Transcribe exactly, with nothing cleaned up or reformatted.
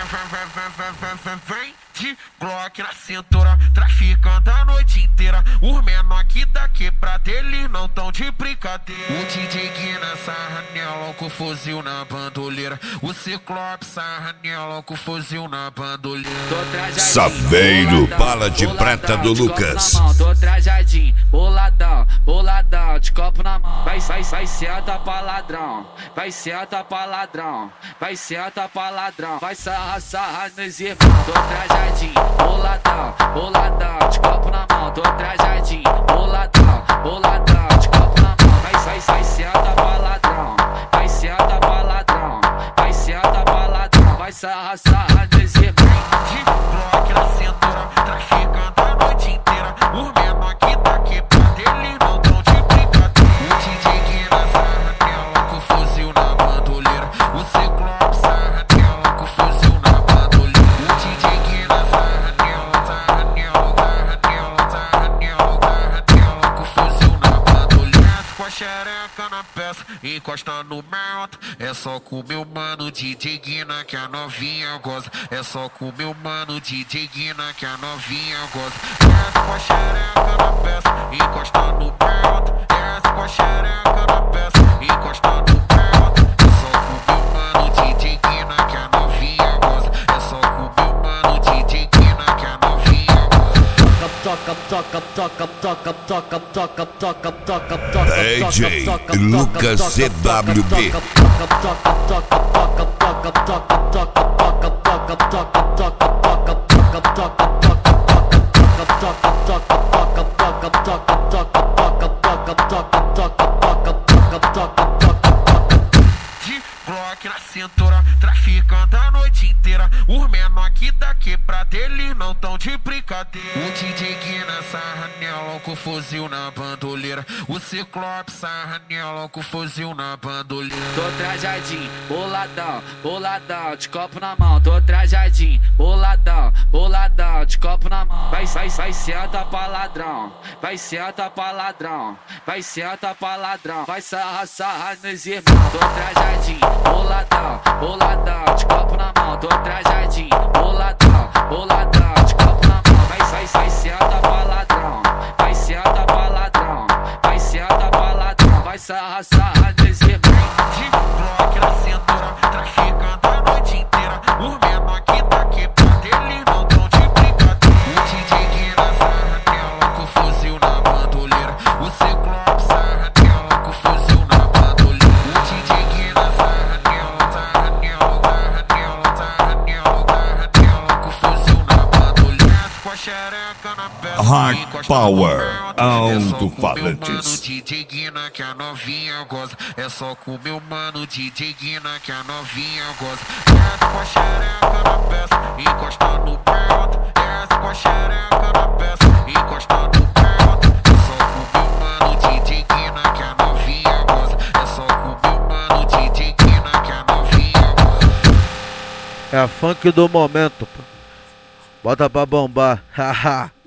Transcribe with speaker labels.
Speaker 1: Vem de Glock na cintura, traficando a noite inteira. Os menor aqui da quebrada, eles não tão de brincadeira. O D J Guina sarra nela com fuzil na bandoleira. O Ciclope sarra nela com fuzil na bandoleira.
Speaker 2: Saveiro, bala de prata do Lucas.
Speaker 3: Tô trajadinho, boladão, boladão, de copo na mão. Vai, vai, vai, senta pra ladrão. Vai, senta pra ladrão. Vai, senta pra ladrão. Vai, sarra, sarra nos irmãos. Tô trajadinho, boladão, boladão, de copo na mão. Tô trajadinho, boladão, boladão, de copo na mão. Vai, vai, vai, senta pra ladrão. Vai, senta pra ladrão. Vai, senta pra ladrão. Vai, sarra, sarra nos irmãos.
Speaker 1: De Glock na cintura, traficando a noite inteira. Os menor aqui da quebrada, eles não tão de brincadeira. O D J Guina sarra nela com fuzil na bandoleira. O Ciclope sarra nela com fuzil na bandoleira. O D J Guina sarra nela, sarra nela, sarra nela, sarra nela, sarra nela com fuzil na bandoleira. Desce com a xereca na peça, encosta no mento. É só com meu mano D J Guina que a novinha goza. É só com meu mano D J Guina que a novinha goza. Desce com a xereca na peça, encosta no mento. Desce com a xereca na peça, encosta no mento. É só com meu mano D J Guina que a novinha goza. É só com meu mano D J Guina que a novinha goza.
Speaker 3: Toca, toca, toca, toca, toca, toca, toca, toca, toca.
Speaker 2: D J Lucas C W B.
Speaker 1: De Glock na cintura, traficando a noite inteira. Os menor aqui da quebrada, eles não tão de brincadeira. O D J Guina sarra nela com fuzil na bandoleira. O Ciclope sarra nela com fuzil na bandoleira.
Speaker 3: Tô trajadinho, boladão, boladão, de copo na mão. Tô trajadinho, boladão, boladão, de copo na mão. Vai, vai, vai, senta pra ladrão. Vai, senta pra ladrão. Vai, senta pra ladrão. Vai, sarra, sarra nos irmãos. Tô trajadinho, boladão, boladão, de copo na mão. Tô trajadinho, boladão, boladão, de copo na mão. Vai, vai, vai, senta pra ladrão. Vai, senta pra ladrão. Vai, senta pra ladrão. Vai, sarra, sarra nos irmãos.
Speaker 1: De Glock na cintura, traficando a noite inteira. Os menor aqui da quebrada, eles não tão de brincadeira. O D J Guina sarra nela com fuzil na bandoleira. O Ciclope sarra nela com fuzil na bandoleira. O D J Guina sarra nela, sarra nela, sarra nela, sarra nela, sarra nela com fuzil na bandoleira. Desce com a xereca na peça,
Speaker 2: Hard
Speaker 1: encosta no
Speaker 2: Power,
Speaker 1: mento. É só com meu
Speaker 2: alto-falantes.
Speaker 1: mano D J Guina que a novinha goza. É só com meu mano D J Guina que a novinha goza. Desce com a xereca na peça, encosta no mento. Desce com a xereca na peça, encosta no mento. É só com meu mano D J Guina que a novinha goza. É só com meu mano D J Guina que a novinha goza.
Speaker 4: É a funk do momento, pô. Bota pra bombar, haha.